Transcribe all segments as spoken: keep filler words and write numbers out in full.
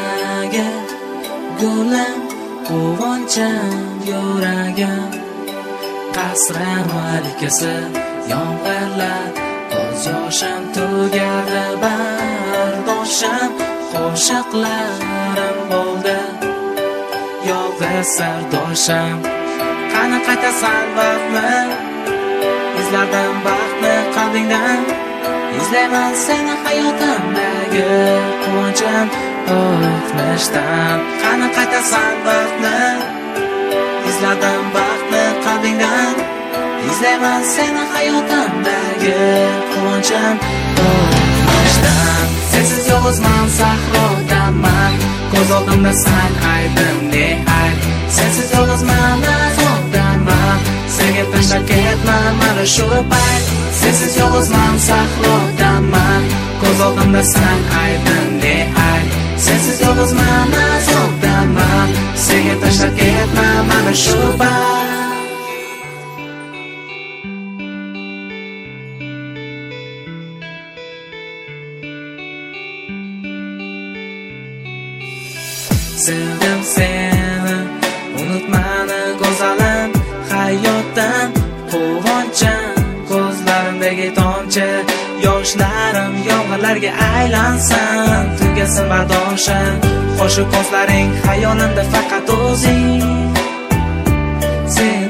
nimaga gulim quvoncham yuragim qasram malikasi yomg'irlar ko'z yoshim tugadi bardoshim qo'shiqlarim bo'ldi yolg'iz sardoshim qani qaytasan vaqtni izladim baxtni qalbingdan izlayman seni hayotimdagi quvonchim o'tmishdan qani qaytasan vaqtni izladim baxtni qalbingdan izlayman seni hayotimdagi quvonchim o'tmishdan sensiz yolg'izman sahrodaman ko'z oldimda san aybim ne ayb sensiz yolg'izman azobdaman senga tashlab ketman mana shu payt sensiz yolg'izman sahrodaman ko'z oldimda san aybim ne ayb sensiz yolg'izman azobdaman senga tashlab ketman mana shu payt sevdim seni unutmani go'zalim hayotdan quvonchim ko'zlarimdagi tomchi yoshlarim yomg'irlarga aylansin tugasin bardoshim qo'shiq ko'zlaring hayolimda faqat o'zing sen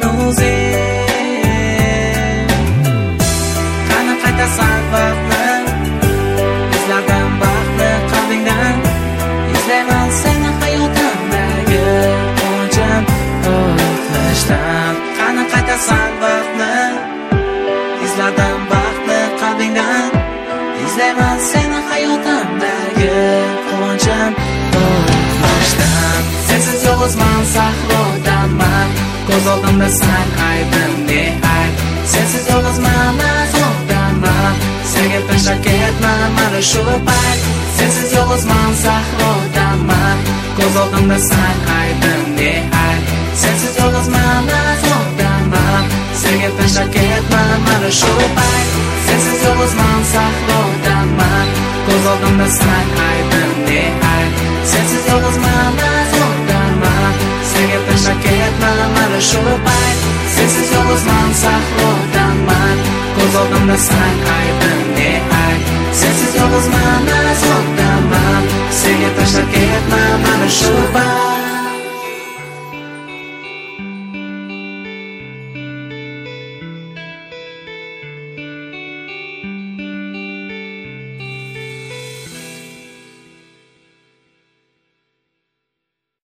o'zing qani qaytasan vaqtni izladim baxtni qalbingdan izlayman seni hayotimdagi quvonchim o'tmishdan qani qaytasan vaqtni izladim baxtni qalbingdan izlayman seni hayotimdagi quvonchim o'tmishdan sensiz yolg'izman sahrodaman ko'z oldimda san aybim ne ayb sensiz yolg'izman azobdaman senga tashlab ketman mana shu payt sensiz yolg'izman sahrodaman ko'z oldimda san aybim ne ayb sensiz yolg'izman azobdaman senga tashlab ketman mana shu payt sensiz yolg'izman sahrodaman ko'z oldimda san aybim ne ayb sensiz yolg'izman azobdaman senga tashlab ketman mana shu payt sensiz yolg'izman sahrodaman ko'z oldimda san aybim ne ayb sensiz yolg'izman azobdaman senga tashlab ketman